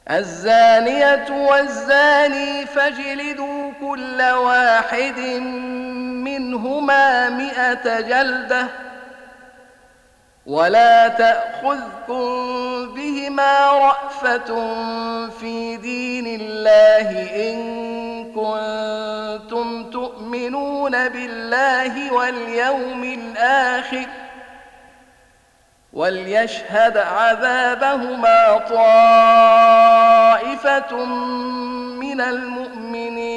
الزانية والزاني فاجلدوا كل واحد منهما 100 جلدة ولا تأخذكم بهما رأفة في دين الله إن كنتم تؤمنون بالله واليوم الآخر وليشهد عذابهما طائفة من المؤمنين.